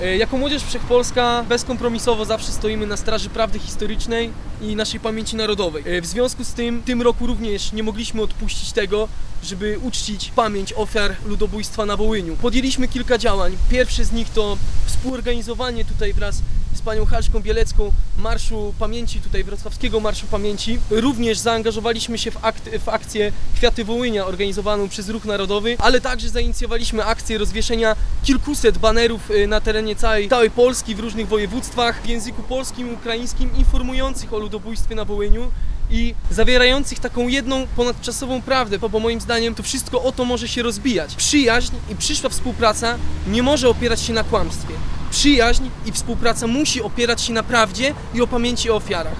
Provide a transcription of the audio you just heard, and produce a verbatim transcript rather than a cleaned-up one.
Jako Młodzież Wszechpolska bezkompromisowo zawsze stoimy na straży prawdy historycznej i naszej pamięci narodowej. W związku z tym, w tym roku również nie mogliśmy odpuścić tego, żeby uczcić pamięć ofiar ludobójstwa na Wołyniu. Podjęliśmy kilka działań. Pierwsze z nich to współorganizowanie tutaj wraz z panią Halszką Bielecką Marszu Pamięci, tutaj Wrocławskiego Marszu Pamięci. Również zaangażowaliśmy się w, akt, w akcję Kwiaty Wołynia organizowaną przez Ruch Narodowy, ale także zainicjowaliśmy akcję rozwieszenia kilkuset banerów na terenie całej, całej Polski w różnych województwach w języku polskim i ukraińskim informujących o ludobójstwie na Wołyniu i zawierających taką jedną ponadczasową prawdę, bo moim zdaniem to wszystko o to może się rozbijać. Przyjaźń i przyszła współpraca nie może opierać się na kłamstwie. Przyjaźń i współpraca musi opierać się na prawdzie i o pamięci o ofiarach.